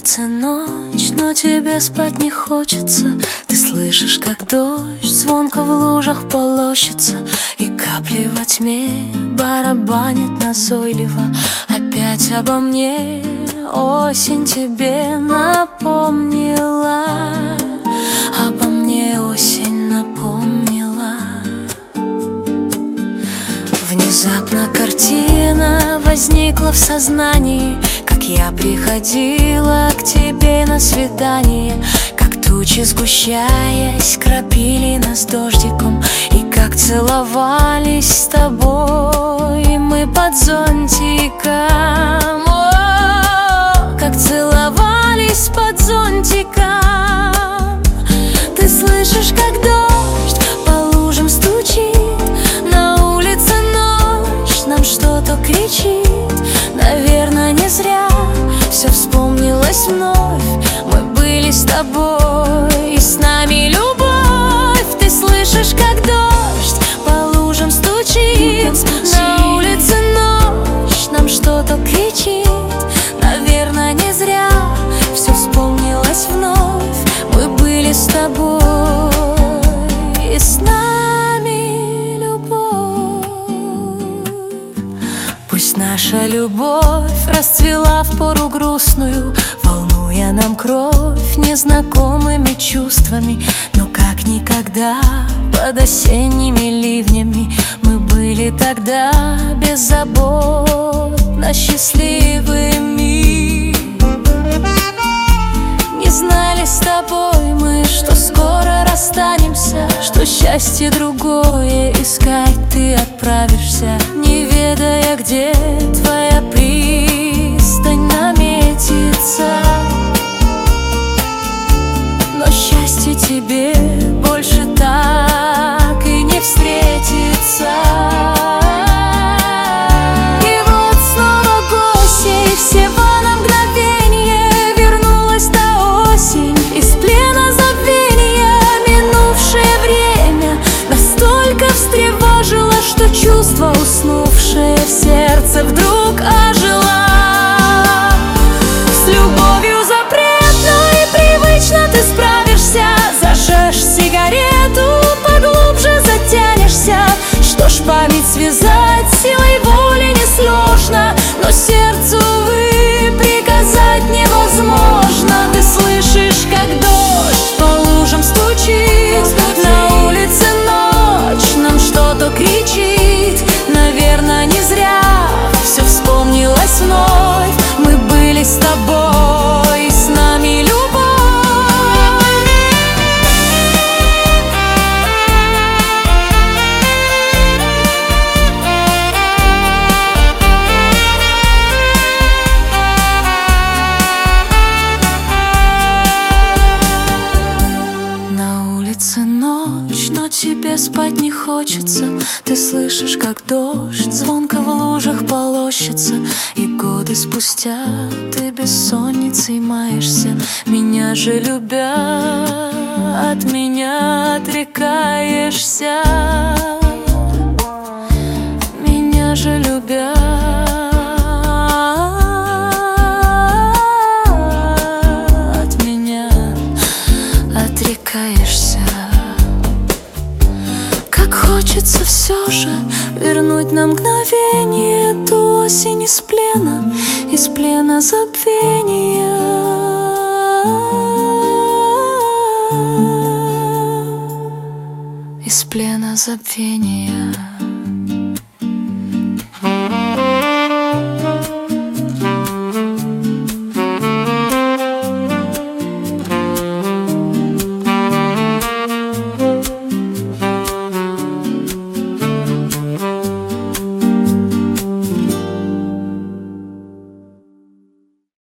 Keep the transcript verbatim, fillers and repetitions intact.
улице ночь, но тебе спать не хочется. Ты слышишь, как дождь звонко в лужах полощется, и капли во тьме барабанят назойливо. Опять обо мне осень тебе напомнила, обо мне осень напомнила. Внезапно картина возникла в сознании, как я приходила к тебе на свидание, как тучи, сгущаясь, кропили нас дождиком, и как целовались с тобой мы под зонтиком. О, как целовались под зонтиком. Ты слышишь, как дождь по лужам стучит, на улице ночь, нам что-то кричит. Наверное, не зря все вспомнилось вновь. Мы были с тобой, и с нами любовь. Ты слышишь, как дождь по лужам стучит, на улице ночь, нам что-то кричит. Наверное, не зря все вспомнилось вновь. Мы были с тобой, и с нами любовь. Пусть наша любовь расцвела в пору грустную, волнуя нам кровь незнакомыми чувствами. Но как никогда под осенними ливнями мы были тогда беззаботно счастливыми. Не знали с тобой мы, что скоро расстанемся, что счастье другое искать ты отправишься, не ведая, где твоя пристань наметится. Но счастье тебе больше так и не встретится. И вот снова гостей, всего на мгновенье вернулась та осень из плена забвения. Минувшее время настолько встревожило, что чувство, уснувшее в сердце, вдруг ожило. С любовью запретной и привычно ты справишься, зажжешь сигарету, поглубже затянешься. Что ж, память связать силой воли несложно, но сердцу, увы, приказать невозможно. Ты слышишь, как дождь по лужам стучит, на улице ночь, нам что-то кричит. Наверное, не зря все вспомнилось вновь. Мы были с тобой, и с нами любовь. На улице ночь, но тебе спать не хочется. Ты слышишь, как дождь звонко в лужах полощется, и годы спустя ты бессонницей маешься. Меня же любя, от меня отрекаешься. Меня же любя, от меня отрекаешься. Как хочется все же вернуть на мгновение эту осень из плена, из плена забвения. Из плена забвения.